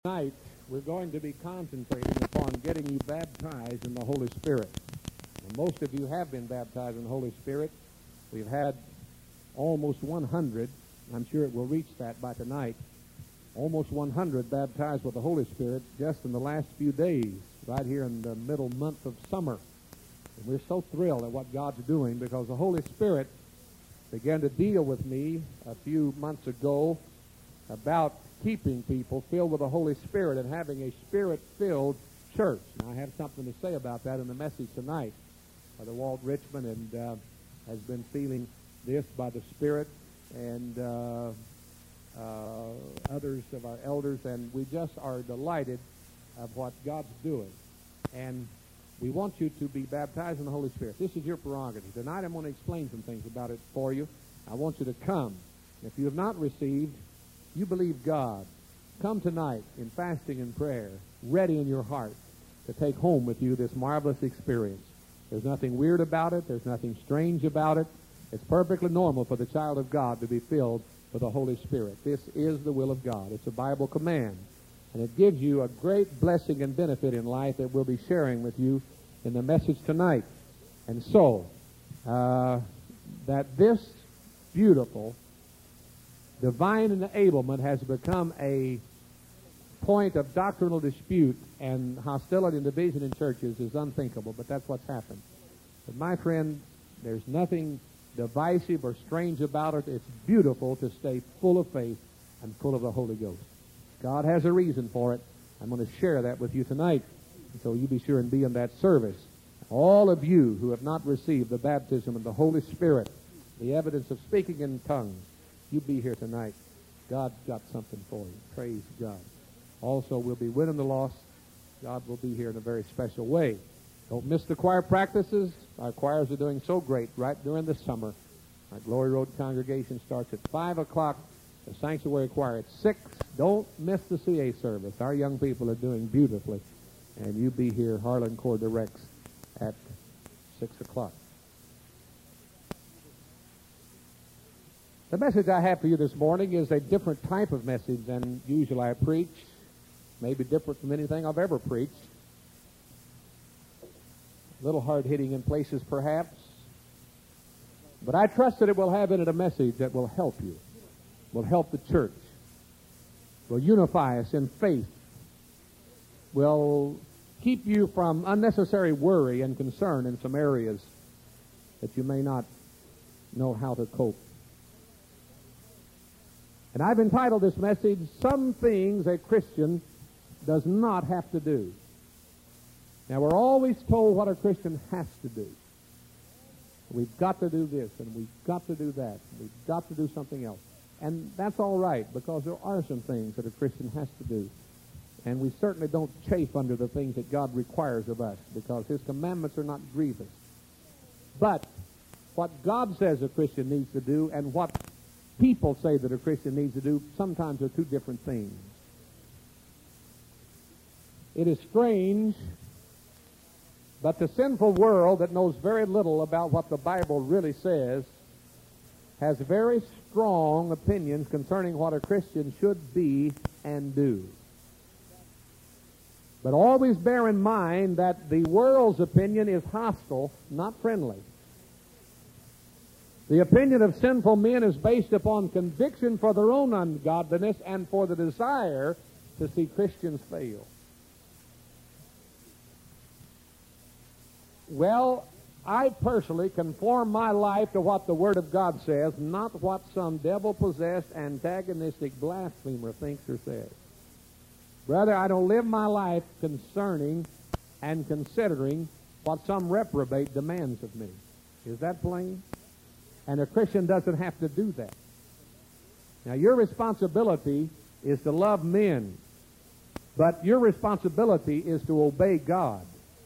Tonight, we're going to be concentrating upon getting you baptized in the Holy Spirit. And most of you have been baptized in the Holy Spirit. We've had almost 100. I'm sure it will reach that by tonight. Almost 100 baptized with the Holy Spirit just in the last few days, right here in the middle month of summer. And we're so thrilled at what God's doing because the Holy Spirit began to deal with me a few months ago about keeping people filled with the Holy Spirit and having a Spirit-filled church. And I have something to say about that in the message tonight. Brother Walt Richmond has been feeling this by the Spirit, and others of our elders, and we just are delighted of what God's doing. And we want you to be baptized in the Holy Spirit. This is your prerogative. Tonight I'm going to explain some things about it for you. I want you to come. If you have not received, you believe God, come tonight in fasting and prayer, ready in your heart to take home with you this marvelous experience. There's nothing weird about it. There's nothing strange about it. It's perfectly normal for the child of God to be filled with the Holy Spirit. This is the will of God. It's a Bible command, and it gives you a great blessing and benefit in life that we'll be sharing with you in the message tonight. And so, that this beautiful divine enablement has become a point of doctrinal dispute and hostility and division in churches is unthinkable, but that's what's happened. But my friend, there's nothing divisive or strange about it. It's beautiful to stay full of faith and full of the Holy Ghost. God has a reason for it. I'm going to share that with you tonight, so you be sure and be in that service. All of you who have not received the baptism of the Holy Spirit, the evidence of speaking in tongues, you be here tonight. God's got something for you. Praise God. Also, we'll be winning the lost. God will be here in a very special way. Don't miss the choir practices. Our choirs are doing so great right during the summer. Our Glory Road congregation starts at 5 o'clock. The sanctuary choir at 6. Don't miss the CA service. Our young people are doing beautifully. And you be here, Harlan Coeur de Rex, at 6 o'clock. The message I have for you this morning is a different type of message than usually I preach. Maybe different from anything I've ever preached. A little hard-hitting in places, perhaps. But I trust that it will have in it a message that will help you, will help the church, will unify us in faith, will keep you from unnecessary worry and concern in some areas that you may not know how to cope. And I've entitled this message, Some Things a Christian Does Not Have to Do. Now, we're always told what a Christian has to do. We've got to do this, and we've got to do that, and we've got to do something else. And that's all right, because there are some things that a Christian has to do. And we certainly don't chafe under the things that God requires of us, because His commandments are not grievous. But what God says a Christian needs to do and what people say that a Christian needs to do sometimes are two different things. It is strange, but the sinful world that knows very little about what the Bible really says has very strong opinions concerning what a Christian should be and do. But always bear in mind that the world's opinion is hostile, not friendly. The opinion of sinful men is based upon conviction for their own ungodliness and for the desire to see Christians fail. Well, I personally conform my life to what the Word of God says, not what some devil-possessed, antagonistic blasphemer thinks or says. Brother, I don't live my life concerning and considering what some reprobate demands of me. Is that plain? And a Christian doesn't have to do that. Now, your responsibility is to love men, but your responsibility is to obey God.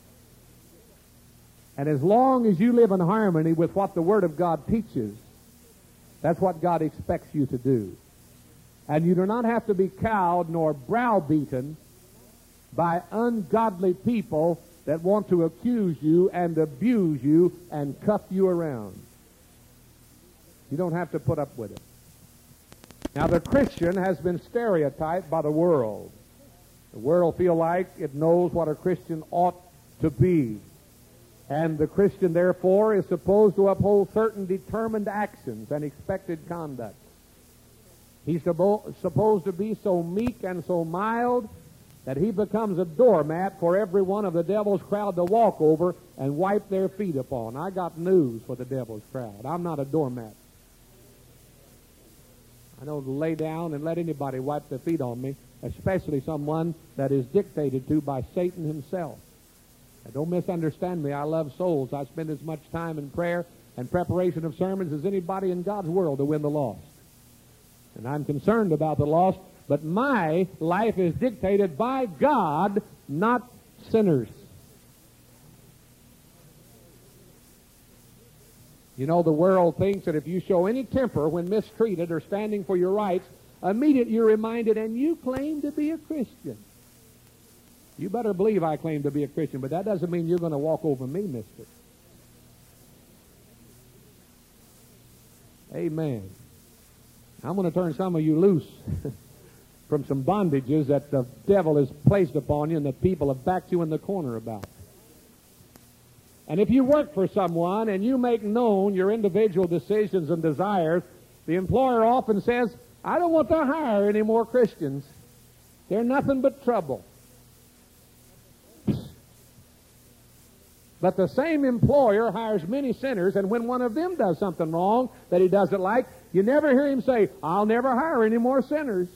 And as long as you live in harmony with what the Word of God teaches, that's what God expects you to do. And you do not have to be cowed nor browbeaten by ungodly people that want to accuse you and abuse you and cuff you around. You don't have to put up with it. Now, the Christian has been stereotyped by the world. The world will feel like it knows what a Christian ought to be. And the Christian, therefore, is supposed to uphold certain determined actions and expected conduct. He's supposed to be so meek and so mild that he becomes a doormat for every one of the devil's crowd to walk over and wipe their feet upon. I got news for the devil's crowd. I'm not a doormat. I don't lay down and let anybody wipe their feet on me, especially someone that is dictated to by Satan himself. Now, don't misunderstand me. I love souls. I spend as much time in prayer and preparation of sermons as anybody in God's world to win the lost. And I'm concerned about the lost, but my life is dictated by God, not sinners. You know, the world thinks that if you show any temper when mistreated or standing for your rights, immediately you're reminded, and you claim to be a Christian. You better believe I claim to be a Christian, but that doesn't mean you're going to walk over me, mister. Amen. I'm going to turn some of you loose from some bondages that the devil has placed upon you and that people have backed you in the corner about. And if you work for someone and you make known your individual decisions and desires, the employer often says, I don't want to hire any more Christians. They're nothing but trouble. But the same employer hires many sinners, and when one of them does something wrong that he doesn't like, you never hear him say, I'll never hire any more sinners.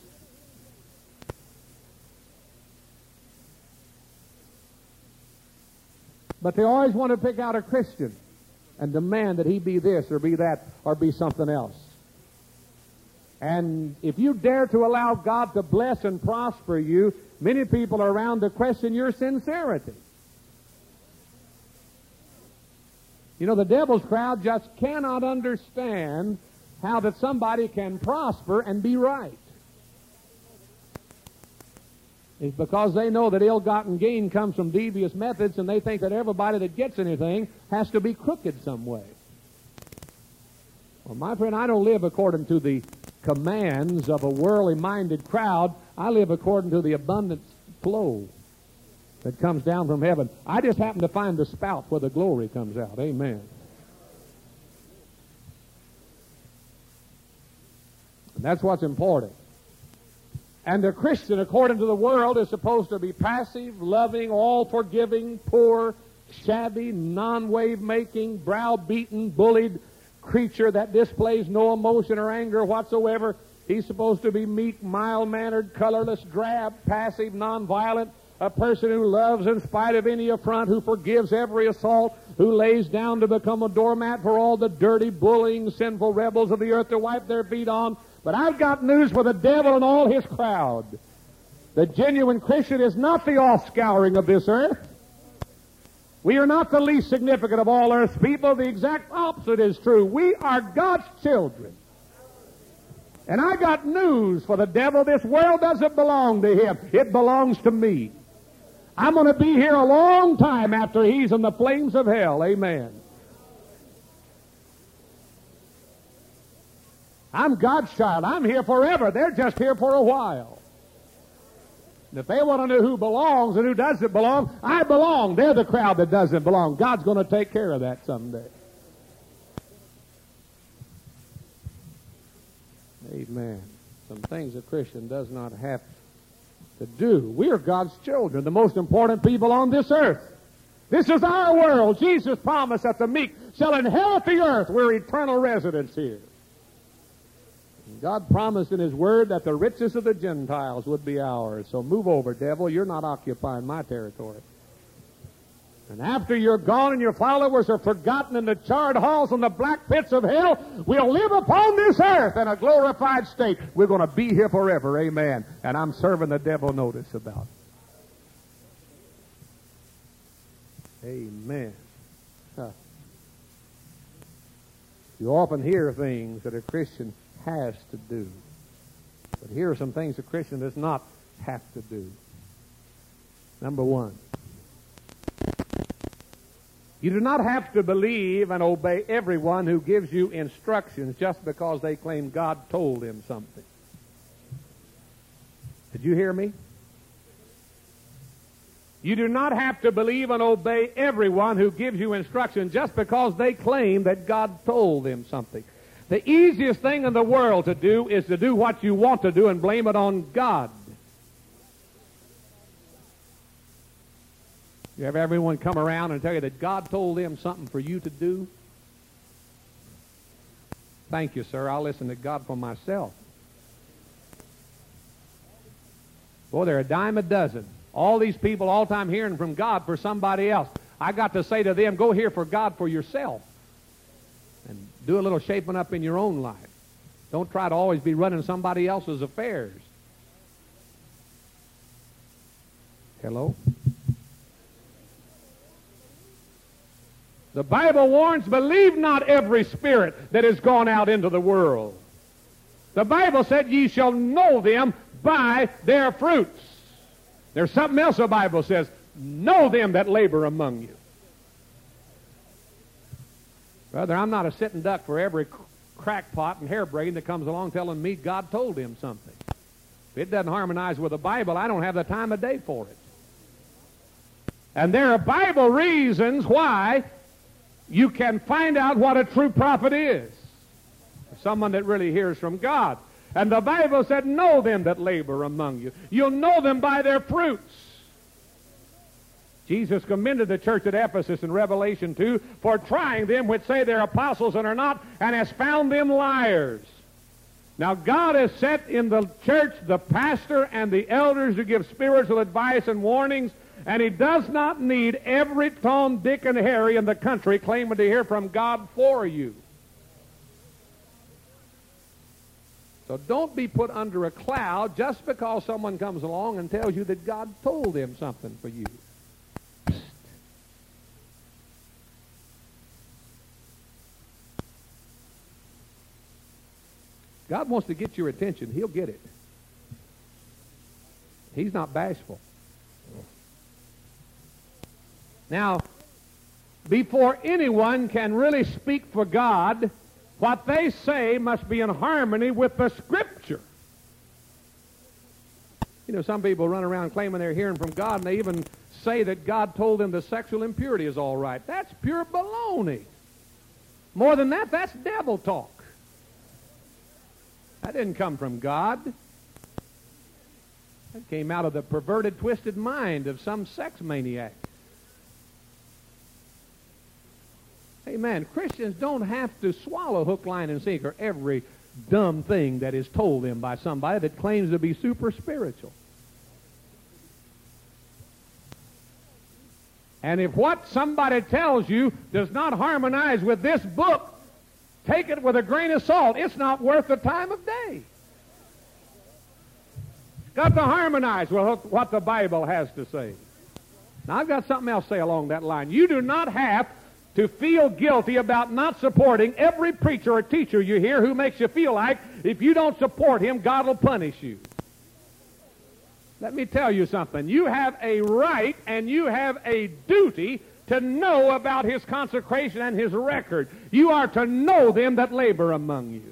But they always want to pick out a Christian and demand that he be this or be that or be something else. And if you dare to allow God to bless and prosper you, many people are around to question your sincerity. You know, the devil's crowd just cannot understand how that somebody can prosper and be right. It's because they know that ill-gotten gain comes from devious methods, and they think that everybody that gets anything has to be crooked some way. Well, my friend, I don't live according to the commands of a worldly-minded crowd. I live according to the abundant flow that comes down from heaven. I just happen to find the spout where the glory comes out. Amen. And that's what's important. And a Christian, according to the world, is supposed to be passive, loving, all-forgiving, poor, shabby, non-wave-making, brow-beaten, bullied creature that displays no emotion or anger whatsoever. He's supposed to be meek, mild-mannered, colorless, drab, passive, non-violent, a person who loves in spite of any affront, who forgives every assault, who lays down to become a doormat for all the dirty, bullying, sinful rebels of the earth to wipe their feet on. But I've got news for the devil and all his crowd. The genuine Christian is not the offscouring of this earth. We are not the least significant of all earth's people. The exact opposite is true. We are God's children. And I got news for the devil. This world doesn't belong to him. It belongs to me. I'm going to be here a long time after he's in the flames of hell. Amen. I'm God's child. I'm here forever. They're just here for a while. And if they want to know who belongs and who doesn't belong, I belong. They're the crowd that doesn't belong. God's going to take care of that someday. Amen. Some things a Christian does not have to do. We are God's children, the most important people on this earth. This is our world. Jesus promised that the meek shall inherit the earth. We're eternal residents here. And God promised in His Word that the riches of the Gentiles would be ours. So move over, devil. You're not occupying my territory. And after you're gone and your followers are forgotten in the charred halls and the black pits of hell, we'll live upon this earth in a glorified state. We're going to be here forever. Amen. And I'm serving the devil notice about it. Amen. You often hear things that a Christian has to do. But here are some things a Christian does not have to do. Number one, you do not have to believe and obey everyone who gives you instructions just because they claim God told him something. Did you hear me? You do not have to believe and obey everyone who gives you instruction just because they claim that God told them something. The easiest thing in the world to do is to do what you want to do and blame it on God. You have everyone come around and tell you that God told them something for you to do? Thank you, sir. I'll listen to God for myself. Boy, they're a dime a dozen. All these people all the time hearing from God for somebody else. I got to say to them, go hear for God for yourself. And do a little shaping up in your own life. Don't try to always be running somebody else's affairs. Hello? The Bible warns, believe not every spirit that is gone out into the world. The Bible said, ye shall know them by their fruits. There's something else the Bible says, know them that labor among you. Brother, I'm not a sitting duck for every crackpot and harebrain that comes along telling me God told him something. If it doesn't harmonize with the Bible, I don't have the time of day for it. And there are Bible reasons why you can find out what a true prophet is. Someone that really hears from God. And the Bible said, know them that labor among you. You'll know them by their fruits. Jesus commended the church at Ephesus in Revelation 2 for trying them which say they're apostles and are not, and has found them liars. Now God has set in the church the pastor and the elders to give spiritual advice and warnings, and he does not need every Tom, Dick, and Harry in the country claiming to hear from God for you. So don't be put under a cloud just because someone comes along and tells you that God told them something for you. Psst. God wants to get your attention. He'll get it. He's not bashful. Now, before anyone can really speak for God, what they say must be in harmony with the Scripture. You know, some people run around claiming they're hearing from God, and they even say that God told them the sexual impurity is all right. That's pure baloney. More than that, that's devil talk. That didn't come from God. That came out of the perverted, twisted mind of some sex maniac. Amen. Christians don't have to swallow hook, line, and sinker every dumb thing that is told them by somebody that claims to be super spiritual. And if what somebody tells you does not harmonize with this book, take it with a grain of salt. It's not worth the time of day. It's got to harmonize with what the Bible has to say. Now, I've got something else to say along that line. You do not have to feel guilty about not supporting every preacher or teacher you hear who makes you feel like if you don't support him, God will punish you. Let me tell you something. You have a right and you have a duty to know about his consecration and his record. You are to know them that labor among you.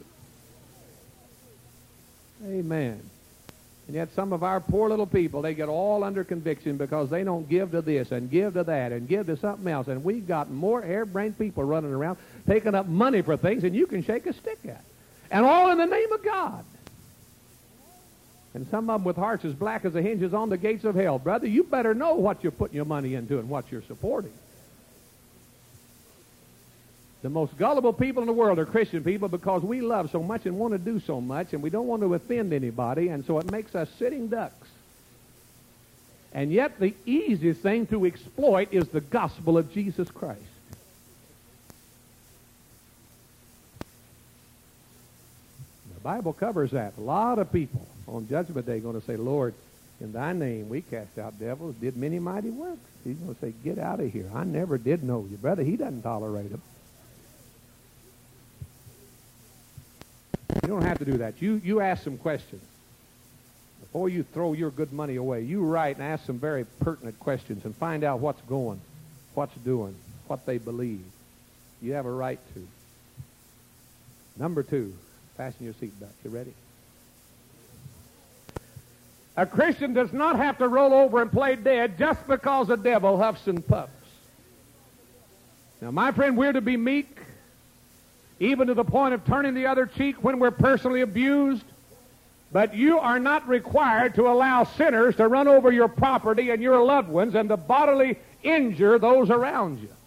Amen. And yet some of our poor little people, they get all under conviction because they don't give to this and give to that and give to something else. And we've got more harebrained people running around taking up money for things than you can shake a stick at. And all in the name of God. And some of them with hearts as black as the hinges on the gates of hell. Brother, you better know what you're putting your money into and what you're supporting. The most gullible people in the world are Christian people because we love so much and want to do so much, and we don't want to offend anybody, and so it makes us sitting ducks. And yet the easiest thing to exploit is the gospel of Jesus Christ. The Bible covers that. A lot of people on Judgment Day are going to say, Lord, in thy name we cast out devils, did many mighty works. He's going to say, get out of here. I never did know you. Brother, he doesn't tolerate them. You don't have to do that. You ask some questions. Before you throw your good money away, you write and ask some very pertinent questions and find out what's going, what's doing, what they believe. You have a right to. Number 2, fasten your seatbelt. You ready? A Christian does not have to roll over and play dead just because the devil huffs and puffs. Now, my friend, we're to be meek, even to the point of turning the other cheek when we're personally abused. But you are not required to allow sinners to run over your property and your loved ones and to bodily injure those around you.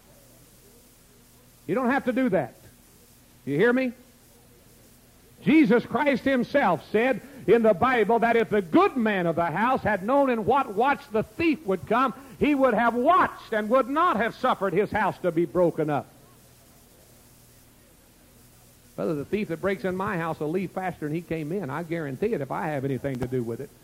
You don't have to do that. You hear me? Jesus Christ himself said in the Bible that if the good man of the house had known in what watch the thief would come, he would have watched and would not have suffered his house to be broken up. Brother, the thief that breaks in my house will leave faster than he came in. I guarantee it if I have anything to do with it.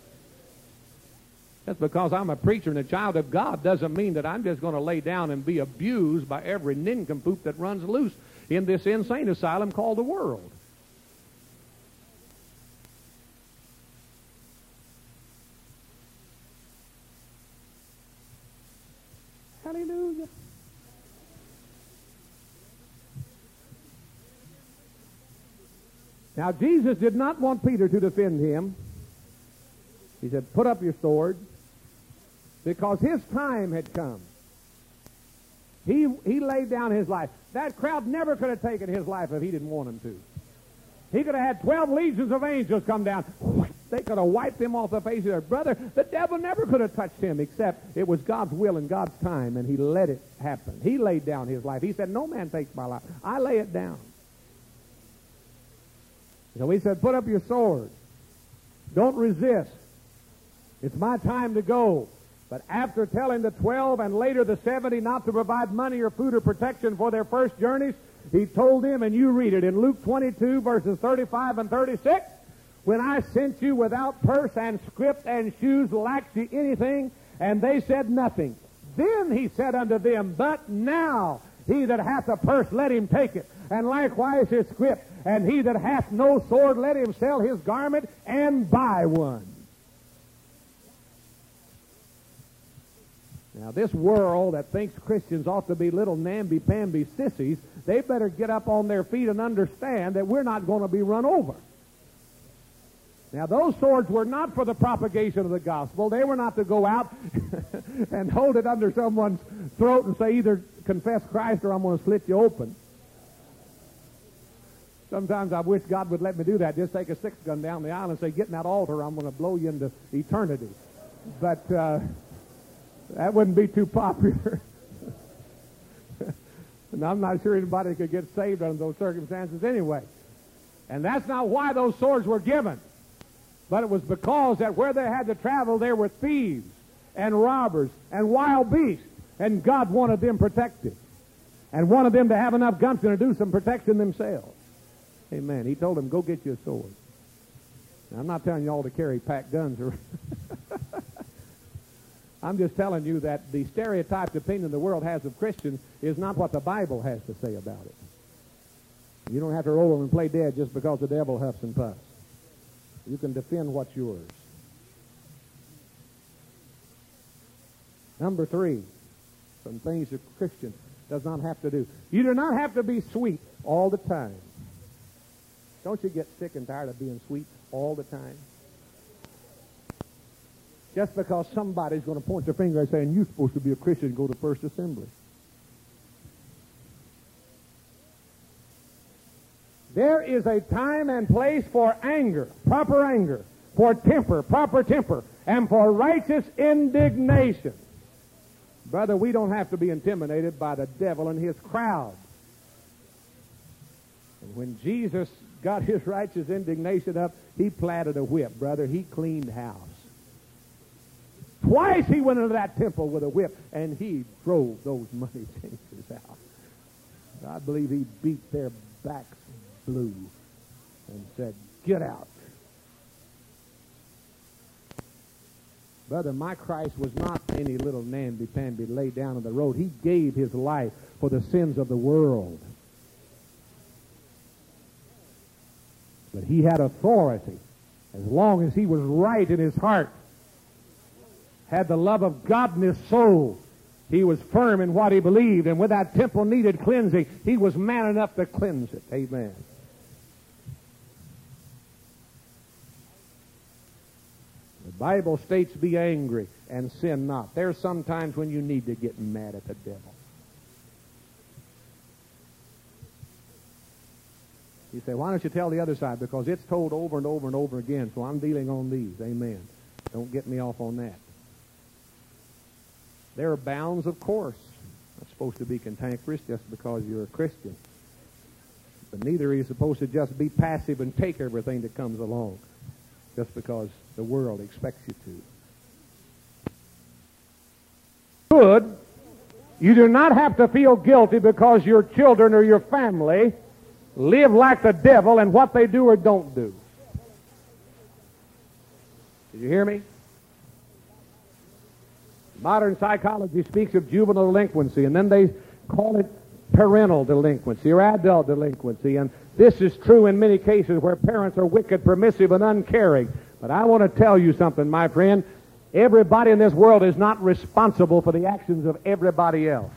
Just because I'm a preacher and a child of God doesn't mean that I'm just going to lay down and be abused by every nincompoop that runs loose in this insane asylum called the world. Hallelujah. Now, Jesus did not want Peter to defend him. He said, put up your sword, because his time had come. He laid down his life. That crowd never could have taken his life if he didn't want him to. He could have had 12 legions of angels come down. They could have wiped him off the face of their brother. The devil never could have touched him, except it was God's will and God's time, and he let it happen. He laid down his life. He said, no man takes my life. I lay it down. So he said, put up your sword. Don't resist. It's my time to go. But after telling the 12 and later the 70 not to provide money or food or protection for their first journeys, he told them, and you read it in Luke 22, verses 35 and 36, when I sent you without purse and scrip and shoes, lacked you anything? And they said nothing. Then he said unto them, but now he that hath a purse, let him take it, and likewise his scrip. And he that hath no sword, let him sell his garment and buy one. Now, this world that thinks Christians ought to be little namby-pamby sissies, they better get up on their feet and understand that we're not going to be run over. Now, those swords were not for the propagation of the gospel. They were not to go out and hold it under someone's throat and say, either confess Christ or I'm going to slit you open. Sometimes I wish God would let me do that. Just take a six-gun down the aisle and say, get in that altar, I'm going to blow you into eternity. But that wouldn't be too popular. And I'm not sure anybody could get saved under those circumstances anyway. And that's not why those swords were given. But it was because that where they had to travel, there were thieves and robbers and wild beasts. And God wanted them protected. And wanted them to have enough gumption to do some protection themselves. Amen. He told them, go get you a sword. Now, I'm not telling you all to carry packed guns. I'm just telling you that the stereotyped opinion the world has of Christians is not what the Bible has to say about it. You don't have to roll over and play dead just because the devil huffs and puffs. You can defend what's yours. Number 3, some things a Christian does not have to do. You do not have to be sweet all the time. Don't you get sick and tired of being sweet all the time? Just because somebody's going to point their finger and saying, you're supposed to be a Christian and go to First Assembly. There is a time and place for anger, for temper, proper temper, and for righteous indignation. Brother, we don't have to be intimidated by the devil and his crowd. And when Jesus got his righteous indignation up, he planted a whip, brother. He cleaned house. Twice he went into that temple with a whip, and he drove those money changers out. I believe he beat their backs blue and said, get out. Brother, my Christ was not any little namby-pamby laid down on the road. He gave his life for the sins of the world. But he had authority as long as he was right in his heart, had the love of God in his soul. He was firm in what he believed, and when that temple needed cleansing, he was man enough to cleanse it. Amen. Bible states, be angry and sin not. There's some times when you need to get mad at the devil. You say, why don't you tell the other side? Because it's told over and over and over again, so I'm dealing on these. Amen. Don't get me off on that. There are bounds, of course. Not supposed to be cantankerous just because you're a Christian. But neither are you supposed to just be passive and take everything that comes along just because the world expects you to. Good. You do not have to feel guilty because your children or your family live like the devil and what they do or don't do. Did you hear me? Modern psychology speaks of juvenile delinquency, and then they call it parental delinquency or adult delinquency. And this is true in many cases where parents are wicked, permissive, and uncaring. But I want to tell you something, my friend. Everybody in this world is not responsible for the actions of everybody else.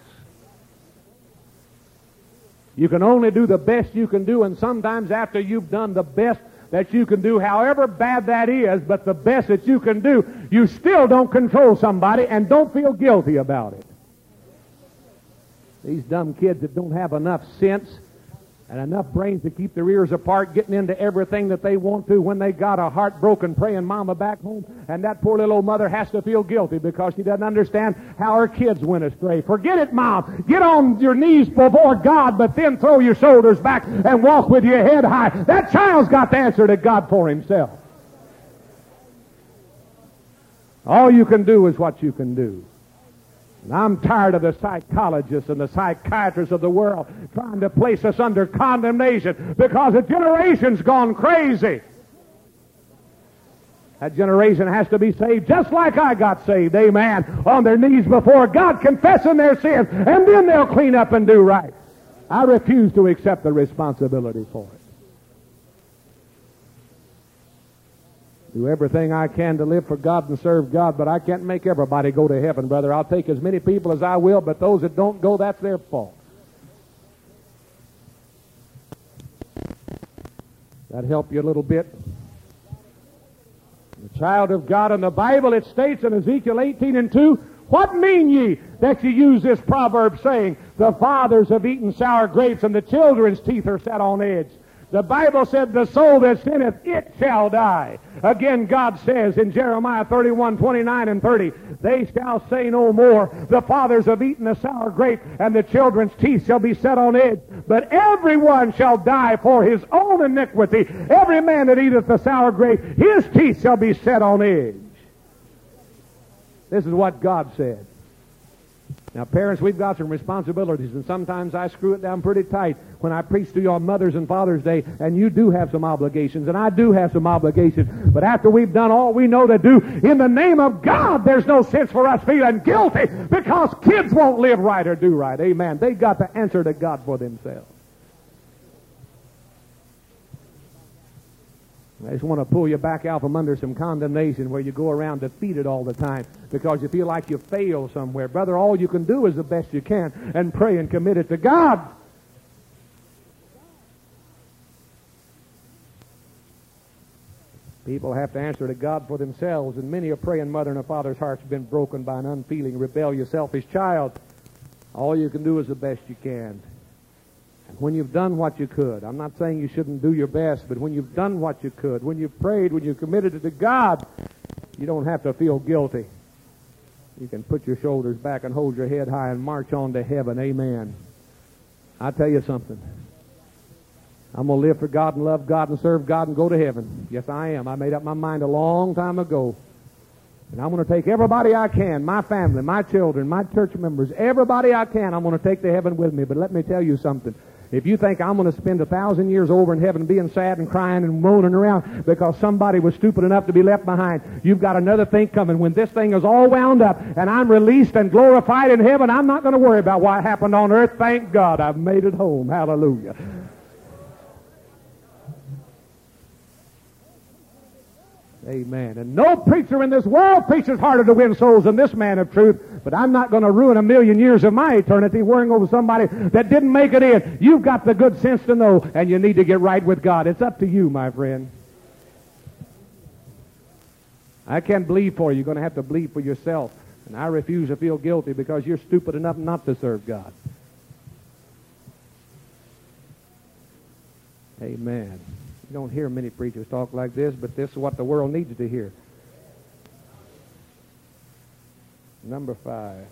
You can only do the best you can do, and sometimes after you've done the best that you can do, however bad that is, but the best that you can do, you still don't control somebody and don't feel guilty about it. These dumb kids that don't have enough sense and enough brains to keep their ears apart, getting into everything that they want to when they got a heartbroken praying mama back home, and that poor little old mother has to feel guilty because she doesn't understand how her kids went astray. Forget it, Mom. Get on your knees before God, but then throw your shoulders back and walk with your head high. That child's got to answer to God for himself. All you can do is what you can do. And I'm tired of the psychologists and the psychiatrists of the world trying to place us under condemnation because a generation's gone crazy. That generation has to be saved just like I got saved, amen, on their knees before God, confessing their sins, and then they'll clean up and do right. I refuse to accept the responsibility for it. Do everything I can to live for God and serve God, but I can't make everybody go to heaven, brother. I'll take as many people as I will, but those that don't go, that's their fault. That help you a little bit? The child of God in the Bible, it states in Ezekiel 18:2, what mean ye that ye use this proverb saying, the fathers have eaten sour grapes and the children's teeth are set on edge? The Bible said, the soul that sinneth, it shall die. Again, God says in Jeremiah 31:29 and 30, they shall say no more, the fathers have eaten the sour grape, and the children's teeth shall be set on edge. But everyone shall die for his own iniquity. Every man that eateth the sour grape, his teeth shall be set on edge. This is what God said. Now, parents, we've got some responsibilities, and sometimes I screw it down pretty tight when I preach to you on Mother's and Father's Day, and you do have some obligations, and I do have some obligations. But after we've done all we know to do, in the name of God, there's no sense for us feeling guilty because kids won't live right or do right. Amen. They got to answer to God for themselves. I just want to pull you back out from under some condemnation where you go around defeated all the time because you feel like you failed somewhere. Brother, all you can do is the best you can and pray and commit it to God. People have to answer to God for themselves, and many a praying mother and a father's heart's been broken by an unfeeling, rebellious, selfish child. All you can do is the best you can. When you've done what you could, I'm not saying you shouldn't do your best, but when you've done what you could, when you've prayed, when you've committed it to God, you don't have to feel guilty. You can put your shoulders back and hold your head high and march on to heaven. Amen. I tell you something. I'm going to live for God and love God and serve God and go to heaven. Yes, I am. I made up my mind a long time ago. And I'm going to take everybody I can, my family, my children, my church members, everybody I can, I'm going to take to heaven with me. But let me tell you something. If you think I'm going to spend 1,000 years over in heaven being sad and crying and moaning around because somebody was stupid enough to be left behind, you've got another thing coming. When this thing is all wound up and I'm released and glorified in heaven, I'm not going to worry about what happened on earth. Thank God I've made it home. Hallelujah. Amen. And no preacher in this world preaches harder to win souls than this man of truth. But I'm not going to ruin 1,000,000 years of my eternity worrying over somebody that didn't make it in. You've got the good sense to know, and you need to get right with God. It's up to you, my friend. I can't believe for you. You're going to have to believe for yourself. And I refuse to feel guilty because you're stupid enough not to serve God. Amen. You don't hear many preachers talk like this, but this is what the world needs to hear. Number 5.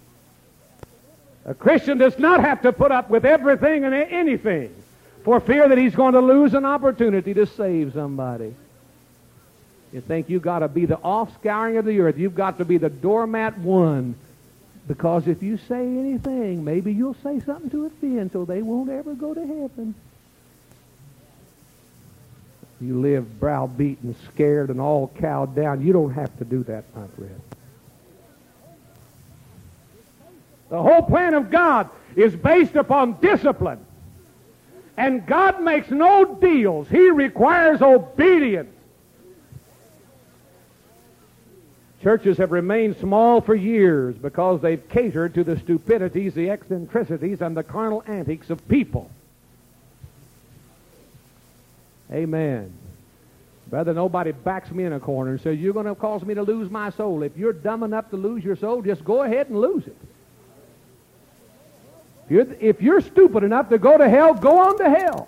A Christian does not have to put up with everything and anything for fear that he's going to lose an opportunity to save somebody. You think you've got to be the offscouring of the earth. You've got to be the doormat one. Because if you say anything, maybe you'll say something to offend, so they won't ever go to heaven. You live browbeaten, scared, and all cowed down. You don't have to do that, my friend. The whole plan of God is based upon discipline. And God makes no deals. He requires obedience. Churches have remained small for years because they've catered to the stupidities, the eccentricities, and the carnal antics of people. Amen. Brother, nobody backs me in a corner and says, you're going to cause me to lose my soul. If you're dumb enough to lose your soul, just go ahead and lose it. If you're stupid enough to go to hell, go on to hell.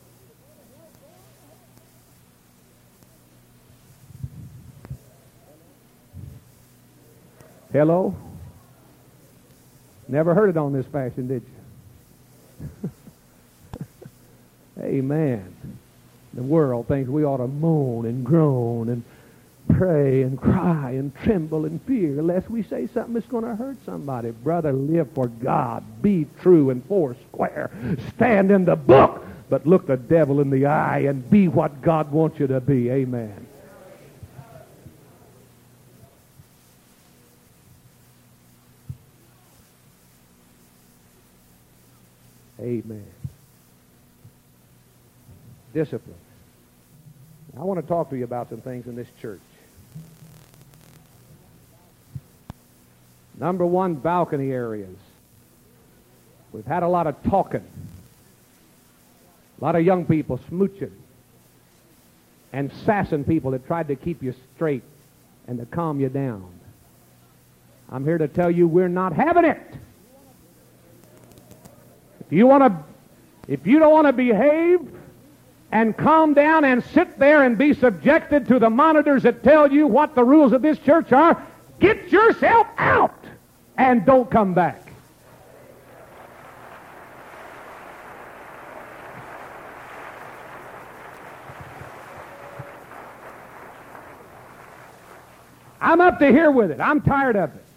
Hello? Never heard it on this fashion, did you? Amen. The world thinks we ought to moan and groan and pray and cry and tremble and fear lest we say something that's going to hurt somebody. Brother, live for God. Be true and foursquare. Stand in the book, but look the devil in the eye and be what God wants you to be. Amen. Amen. Discipline. I want to talk to you about some things in this church. Number 1, balcony areas. We've had a lot of talking. A lot of young people smooching and sassing people that tried to keep you straight and to calm you down. I'm here to tell you we're not having it. If you don't want to behave and calm down and sit there and be subjected to the monitors that tell you what the rules of this church are, get yourself out and don't come back. I'm up to here with it. I'm tired of it.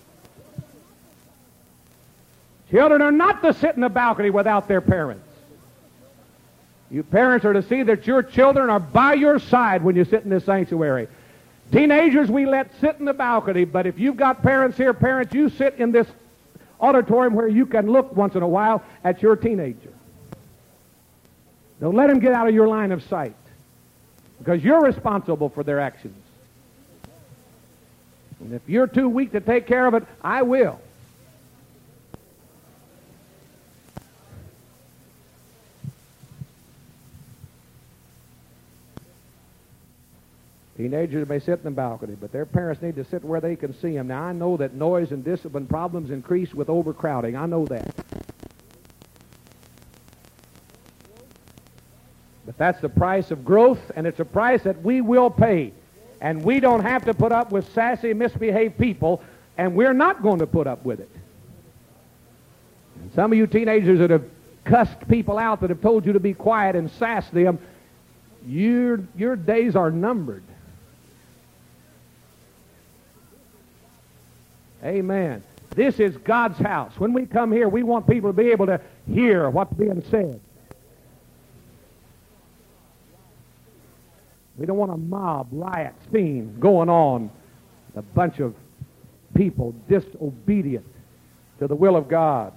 Children are not to sit in the balcony without their parents. You parents are to see that your children are by your side when you sit in this sanctuary. Teenagers we let sit in the balcony, but if you've got parents here, parents, you sit in this auditorium where you can look once in a while at your teenager. Don't let them get out of your line of sight because you're responsible for their actions. And if you're too weak to take care of it, I will. Teenagers may sit in the balcony, but their parents need to sit where they can see them. Now, I know that noise and discipline problems increase with overcrowding. I know that. But that's the price of growth, and it's a price that we will pay. And we don't have to put up with sassy, misbehaved people, and we're not going to put up with it. And some of you teenagers that have cussed people out, that have told you to be quiet and sass them, your days are numbered. Amen. This is God's house. When we come here, we want people to be able to hear what's being said. We don't want a mob riot scene going on. A bunch of people disobedient to the will of God.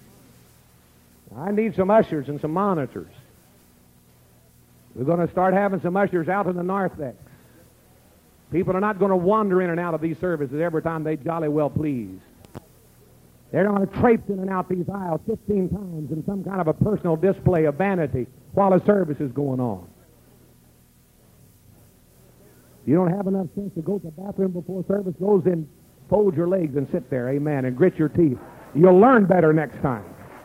I need some ushers and some monitors. We're going to start having some ushers out in the narthex. People are not going to wander in and out of these services every time they jolly well please. They're going to traipse in and out these aisles 15 times in some kind of a personal display of vanity while the service is going on. You don't have enough sense to go to the bathroom before service goes in, fold your legs and sit there, amen, and grit your teeth. You'll learn better next time.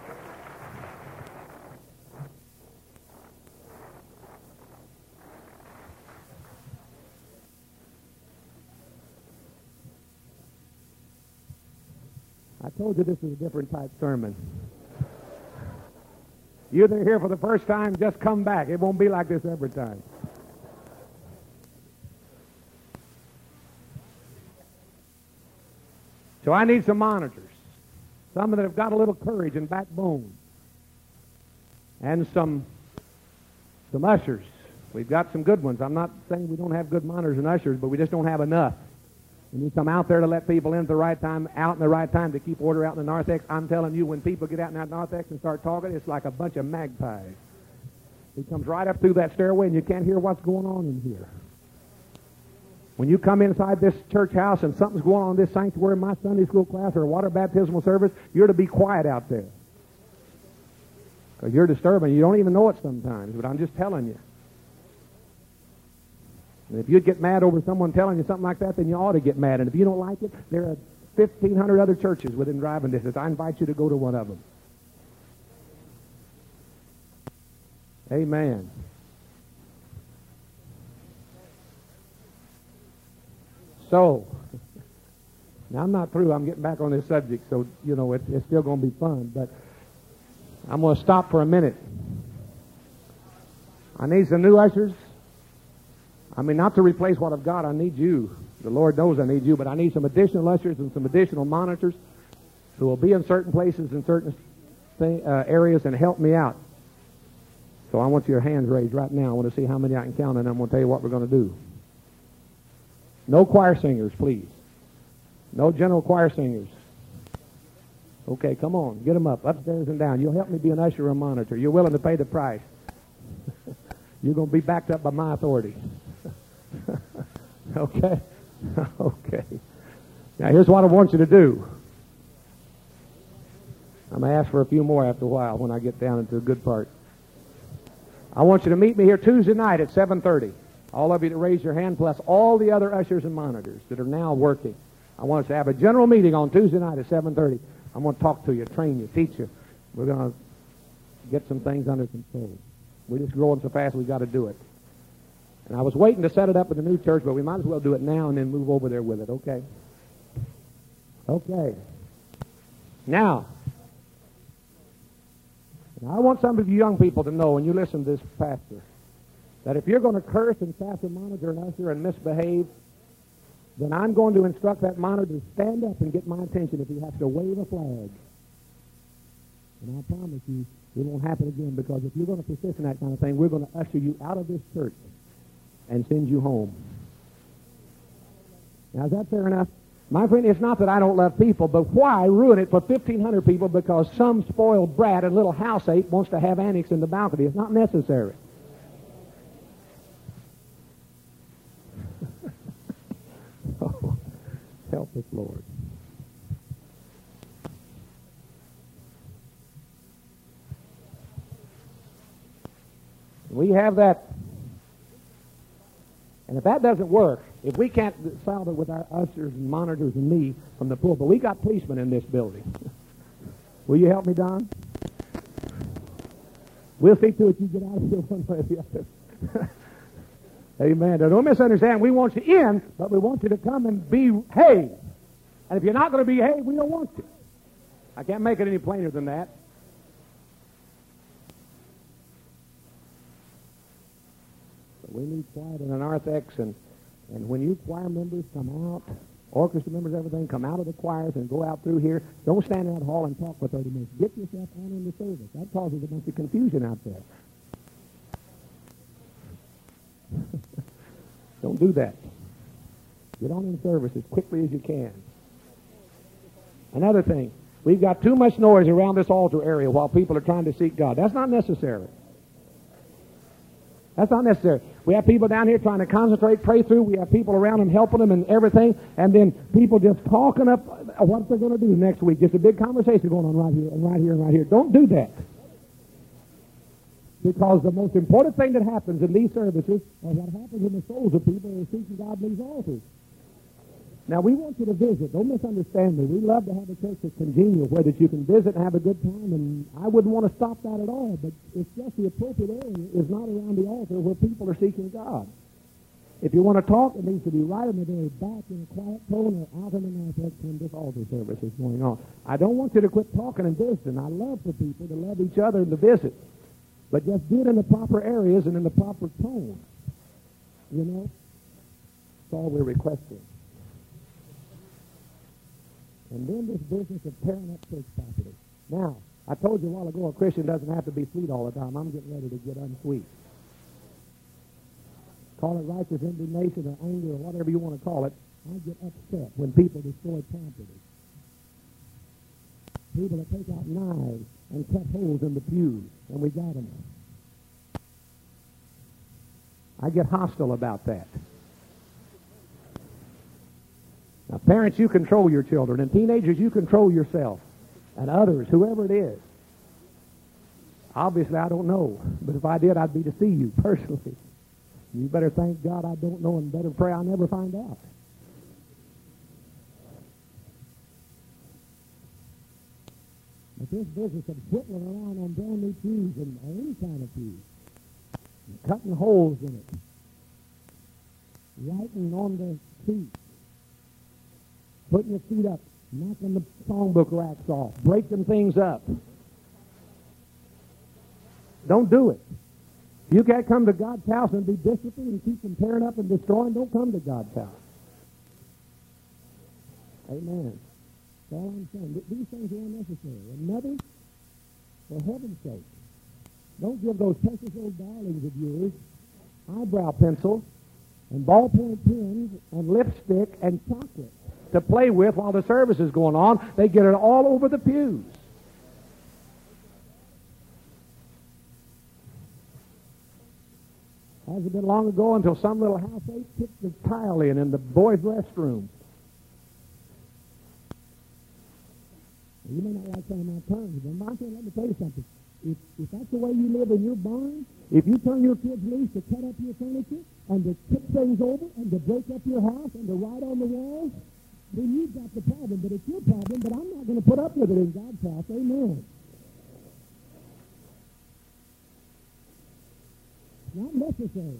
I told you this is a different type sermon. You're here for the first time, just come back. It won't be like this every time. So I need some monitors. Some that have got a little courage and backbone. And some ushers. We've got some good ones. I'm not saying we don't have good monitors and ushers, but we just don't have enough. We need some out there to let people in at the right time, out in the right time to keep order out in the narthex. I'm telling you, when people get out in that narthex and start talking, it's like a bunch of magpies. It comes right up through that stairway and you can't hear what's going on in here. When you come inside this church house and something's going on in this sanctuary, my Sunday school class or a water baptismal service, you're to be quiet out there. Because you're disturbing. You don't even know it sometimes, but I'm just telling you. And if you'd get mad over someone telling you something like that, then you ought to get mad. And if you don't like it, there are 1,500 other churches within driving distance. I invite you to go to one of them. Amen. So, now I'm not through. I'm getting back on this subject, so, you know, it's still going to be fun. But I'm going to stop for a minute. I need some new ushers. I mean, not to replace what I've got. I need you. The Lord knows I need you, but I need some additional ushers and some additional monitors who will be in certain places in certain areas and help me out. So I want your hands raised right now. I want to see how many I can count, and I'm going to tell you what we're going to do. No choir singers, please. No general choir singers. Okay, come on. Get them up, upstairs and down. You'll help me be an usher or a monitor. You're willing to pay the price. You're going to be backed up by my authority. Okay? Okay. Now, here's what I want you to do. I'm going to ask for a few more after a while when I get down into the good part. I want you to meet me here Tuesday night at 7:30. All of you to raise your hand, plus all the other ushers and monitors that are now working. I want us to have a general meeting on Tuesday night at 7:30. I'm going to talk to you, train you, teach you. We're going to get some things under control. We're just growing so fast we've got to do it. And I was waiting to set it up in the new church, but we might as well do it now and then move over there with it, okay? Okay. Now, I want some of you young people to know when you listen to this pastor that if you're going to curse and sass a monitor and usher and misbehave, then I'm going to instruct that monitor to stand up and get my attention if he has to wave a flag. And I promise you, it won't happen again, because if you're going to persist in that kind of thing, we're going to usher you out of this church and send you home. Now, is that fair enough? My friend, it's not that I don't love people, but why ruin it for 1,500 people because some spoiled brat and little house ape wants to have annex in the balcony? It's not necessary. Oh, help us, Lord. We have that. And if that doesn't work, if we can't solve it with our ushers and monitors and me from the pulpit, we got policemen in this building. Will you help me, Don? We'll see to it you get out of here one way or the other. Amen. Now, don't misunderstand. We want you in, but we want you to come and behave. And if you're not going to behave, we don't want you. I can't make it any plainer than that. We need quiet in an narthex, and when you choir members come out, orchestra members, everything, come out of the choirs and go out through here, don't stand in that hall and talk for 30 minutes. Get yourself on in the service. That causes a bunch of confusion out there. Don't do that. Get on in service as quickly as you can. Another thing, we've got too much noise around this altar area while people are trying to seek God. That's not necessary. That's not necessary. We have people down here trying to concentrate, pray through. We have people around them helping them and everything. And then people just talking up what they're going to do next week. Just a big conversation going on right here and right here and right here. Don't do that. Because the most important thing that happens in these services, or what happens in the souls of people, is seeking God in these altars. Now, we want you to visit. Don't misunderstand me. We love to have a church that's congenial, where that you can visit and have a good time, and I wouldn't want to stop that at all, but it's just the appropriate area is not around the altar where people are seeking God. If you want to talk, it needs to be right in the very back in a quiet tone or out in the narthex when this altar service is going on. I don't want you to quit talking and visiting. I love for people to love each other and to visit, but just do it in the proper areas and in the proper tone. You know? That's all we're requesting. And then this business of tearing up church property. Now, I told you a while ago a Christian doesn't have to be sweet all the time. I'm getting ready to get unsweet. Call it righteous indignation or anger or whatever you want to call it. I get upset when people destroy property. People that take out knives and cut holes in the pews, and we got them. I get hostile about that. Now, parents, you control your children, and teenagers, you control yourself, and others, whoever it is. Obviously, I don't know, but if I did, I'd be to see you personally. You better thank God I don't know, and better pray I never find out. But this business of whittling around on brand new pews and any kind of pews, cutting holes in it, writing on the seats, putting your feet up, knocking the songbook racks off, breaking things up. Don't do it. If you can't come to God's house and be disciplined and keep from tearing up and destroying, don't come to God's house. Amen. That's all I'm saying. These things are unnecessary. And mothers, for heaven's sake, don't give those precious old darlings of yours eyebrow pencils and ballpoint pens and lipstick and chocolate to play with while the service is going on. They get it all over the pews. Hasn't been long ago until some little house ape kicked the tile in the boys' restroom. You may not like some of my terms, but my friend, let me tell you something. If that's the way you live in your barn, if you turn your kids loose to cut up your furniture and to tip things over and to break up your house and to write on the walls, then you've got the problem. But it's your problem, but I'm not going to put up with it in God's house. Amen. It's not necessary.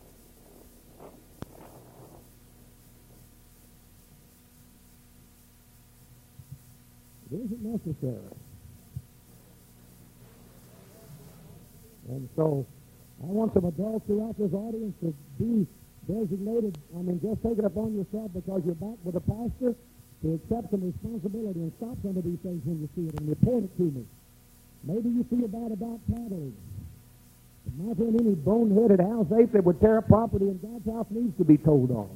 It isn't necessary. And so I want some adults throughout this audience to be designated, just take it upon yourself because you're back with a pastor to accept some responsibility and stop some of these things when you see it and report it to me. Maybe you feel bad about paddling. But my friend, any boneheaded house ape that would tear up property in God's house needs to be told on.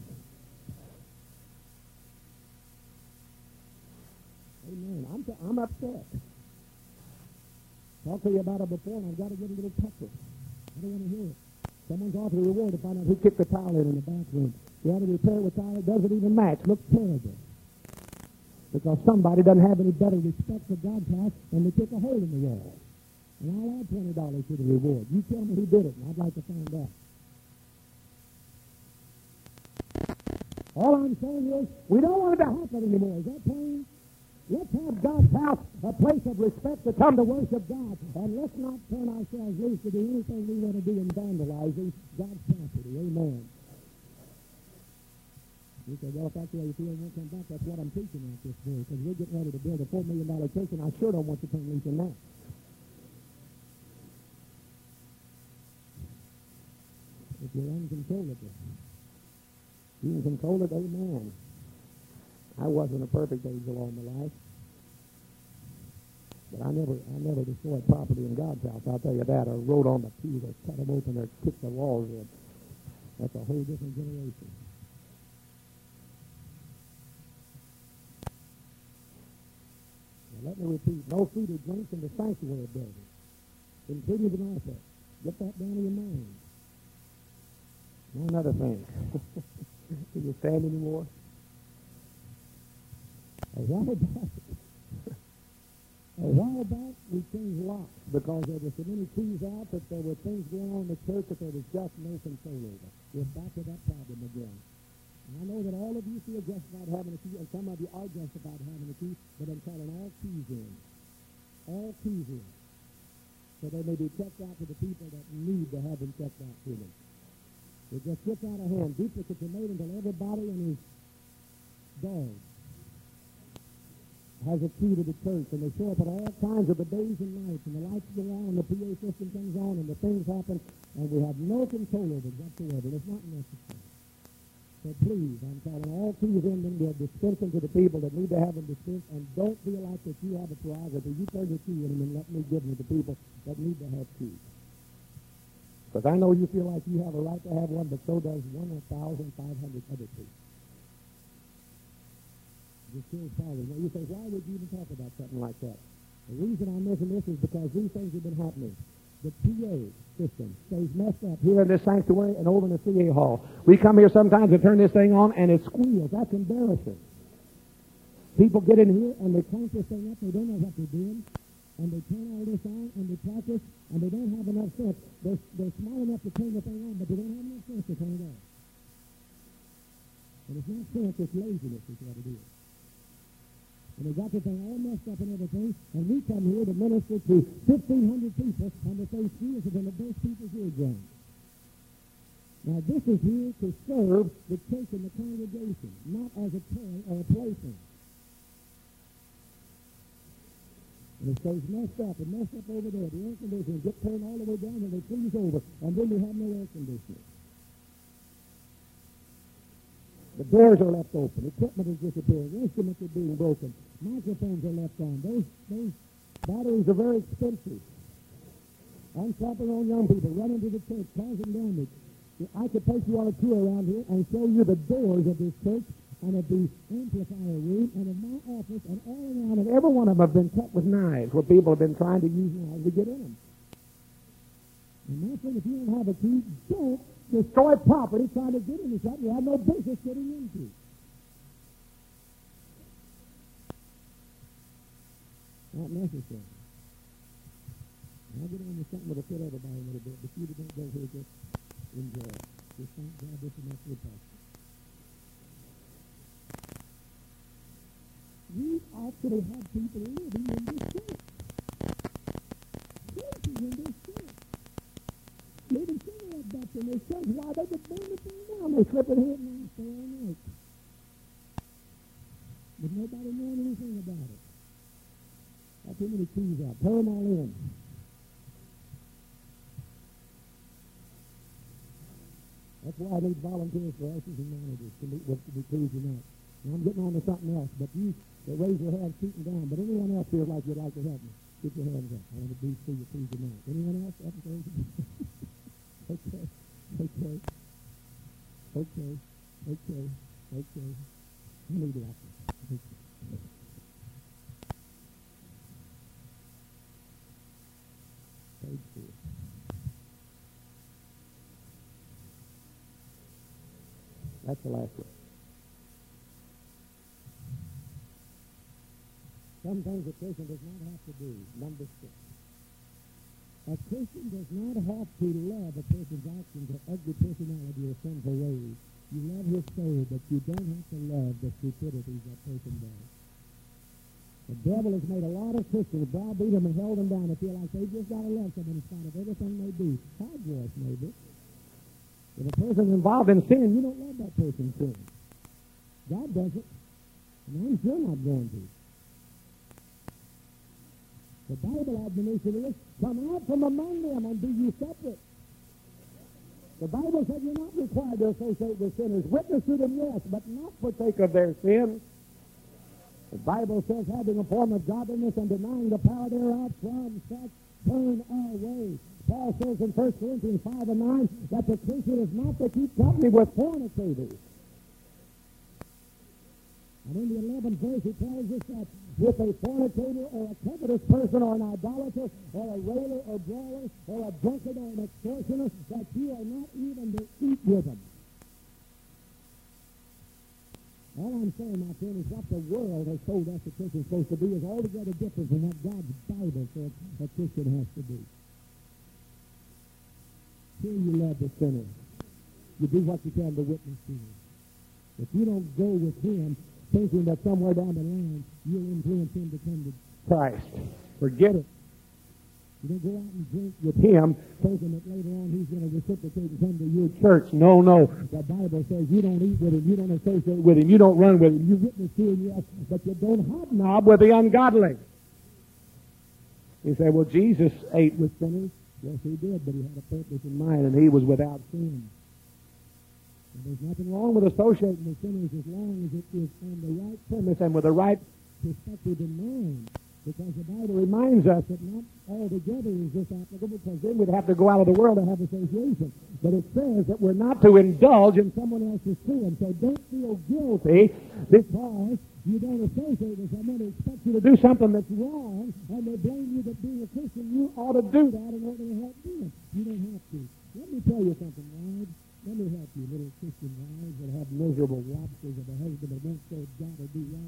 Amen. I'm upset. I'll tell you about it before, and I've got to get a little tougher. I don't want to hear it. Someone's offered a reward to find out who kicked the tile in the bathroom. You had to repair it with tile. It doesn't even match. Looks terrible. Because somebody doesn't have any better respect for God's house than to kick a hole in the wall. And I'll add $20 to the reward. You tell me who did it, and I'd like to find out. All I'm saying is, we don't want it to happen anymore. Is that plain? Let's have God's house a place of respect to come to worship God. And let's not turn ourselves loose to do anything we want to do in vandalizing God's property. Amen. You say, well, if that's the way you feel, won't come back. That's what I'm teaching at this day. Because we're getting ready to build a $4 million church, and I sure don't want to turn loose in that. If you're uncontrollable. You can control it, amen. I wasn't a perfect angel all my life. But I never destroyed property in God's house, I'll tell you that. Or wrote on the pews or cut them open or kicked the walls in. That's a whole different generation. Now let me repeat, no food or drinks in the sanctuary building, including the narthex. Get that down in your mind. Now another thing. Can you stand anymore? What about it? A while back, we changed locks because there were so many keys out that there were things going on in the church that there was just no control over. We're back to that problem again. And I know that all of you feel justified having a key, and some of you are justified having a key, but I'm calling all keys in. All keys in. So they may be checked out to the people that need to have them checked out to them. It just gets out of hand. Duplicates are made until everybody and his dog has a key to the church, and they show up at all kinds of the days and nights, and the lights go on, and the PA system comes on, and the things happen, and we have no control over it whatsoever. It's not necessary. So please, I'm calling all keys in, and we'll dispense them to the people that need to have them dispensed, and don't feel like that you have a prerogative. You turn your key in, and then let me give them to the people that need to have keys. Because I know you feel like you have a right to have one, but so does 1,500 other people. Just kills problems. Now you say, why would you even talk about something like that? The reason I mention this is because these things have been happening. The PA system stays messed up here in this sanctuary and over in the CA hall. We come here sometimes and turn this thing on, and it squeals. That's embarrassing. People get in here, and they crank this thing up. They don't know what they're doing. And they turn all this on, and they practice, and they don't have enough sense. They're smart enough to turn the thing on, but they don't have enough sense to turn it off. And it's not sense, it's laziness is what it is. And they got the thing all messed up and everything, and we come here to minister to 1,500 people, and they say, "Jesus is one of the best people here, John." Now, this is here to serve the church and the congregation, not as a toy or a plaything. And it stays messed up over there. The air conditioning gets turned all the way down, and they freeze over, and then we have no air conditioning. The doors are left open. Equipment is disappearing. Instruments are being broken. Microphones are left on. Those batteries are very expensive. Unchaperoned young people run into the church, causing damage. I could take you on a tour around here and show you the doors of this church and of the amplifier room and of my office and all around, and every one of them have been cut with knives where people have been trying to use knives to get in them. And my friend, if you don't have a key, don't destroy property trying to get into something you have no business getting into. Not necessary. I'll get on to something that'll fit everybody a little bit, but you don't go here just enjoy it. Just thank God this is not your pastor. We actually have people living in this church. Churches in this church. Living cigarette butts in this church. Why, they could burn the thing down. They slip it here and stay all night. But nobody knowing anything about it. Got too many keys out. Turn them all in. That's why I need volunteers for ushers and managers to meet with the Tuesday night. Now I'm getting on to something else, but you that raise your hand, keep them down. But anyone else feels like you'd like to help me, get your hands up. I want to be for you Tuesday night. Anyone else? Okay. I need it after. Page 4. That's the last one. Some things a Christian does not have to do. Number 6. A Christian does not have to love a person's actions or ugly personality or sinful ways. You love his soul, but you don't have to love the stupidities that person does. The devil has made a lot of Christians browbeat them and held them down and feel like they just got to love someone in spite of everything they do. Hogwash, maybe. If a person's involved in sin, you don't love that person's sin. God doesn't. And I'm sure not going to. The Bible admonition is, come out from among them and be ye separate. The Bible said you're not required to associate with sinners. Witness to them, yes, but not partake of their sin. The Bible says, having a form of godliness and denying the power thereof, from such turn away. Paul says in 1 Corinthians 5 and 9 that the Christian is not to keep company with fornicators. And in the 11th verse, he tells us that with a fornicator or a covetous person or an idolater or a railer or brawler or a drunkard or an extortioner, that you are not even to eat with them. All I'm saying, my friend, is what the world has told us a Christian is supposed to be is altogether different from what God's Bible says a Christian has to be. Here you love the sinner. You do what you can to witness to him. If you don't go with him thinking that somewhere down the line you'll influence him to come to Christ, forget it. You don't go out and drink with him thinking that later on he's going to reciprocate and come to your church. No, no. The Bible says you don't eat with him, you don't associate with him, you don't run with him, you witness to him, yes, but you don't hobnob with the ungodly. You say, well, Jesus ate with sinners. Yes, he did, but he had a purpose in mind, and he was without sin. And there's nothing wrong with associating with sinners as long as it is on the right premise and with the right perspective in mind. Because the Bible reminds us that not altogether is this applicable, because then we'd have to go out of the world and have association. But it says that we're not to indulge in someone else's sin. So don't feel guilty because you don't associate with someone who expects you to do something that's wrong, and they blame you that being a Christian, you ought to do that in order to help them. You don't have to. Let me tell you something, wives. Let me help you, little Christian wives that have miserable lobsters of a husband that won't say God or do right.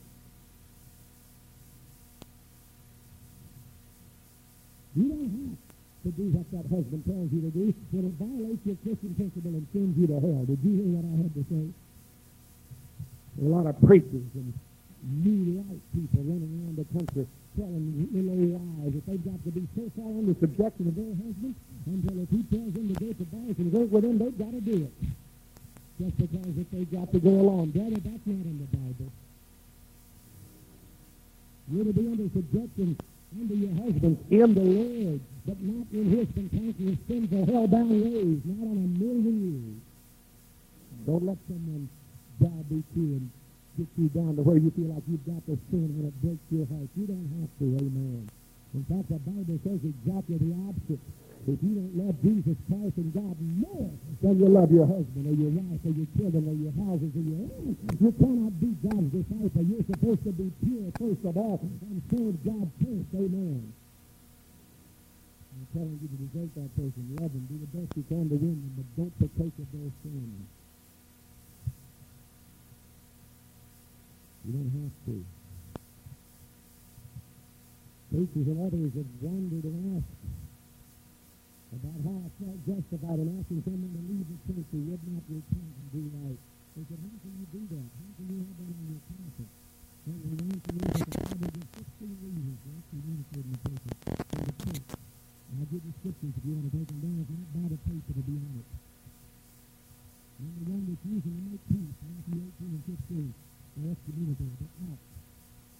You don't have to do what that husband tells you to do when it violates your Christian principle and sends you to hell. Did you hear what I had to say? There are a lot of preachers and new light people running around the country telling little old wives that they've got to be so far under subjection of their husband until if he tells them to go to bars and drink with him, they've got to do it. Just because if they've got to go along. Brother, that's not in the Bible. You're to be under subjection under your husband in the Lord, but not in his cantankerous, sinful, hell-bound ways, not on a million years. Don't let someone browbeat you and get you down to where you feel like you've got to sin when it breaks your heart. You don't have to, amen. In fact, the Bible says exactly the opposite. If you don't love Jesus Christ and God more than you love your husband or your wife or your children or your houses or your own, you cannot be God's disciple. You're supposed to be pure first of all and serve God first. Amen. I'm telling you to desert that person. Love them. Do the best you can to win them, but don't partake of their sin. You don't have to. Preachers and others have wondered and asked about how I felt justified in asking someone to leave the church who would not repent and do right. They said, how can you do that? How can you have that on your conscience? Well, we learned to read that the Bible gives 16 reasons for us communicating with people to repent. And I'll give you scriptures if you want to take them down. If not, buy the paper to be on it. Number one, refusing to make peace, Matthew 18 and 15. For us communicating, but not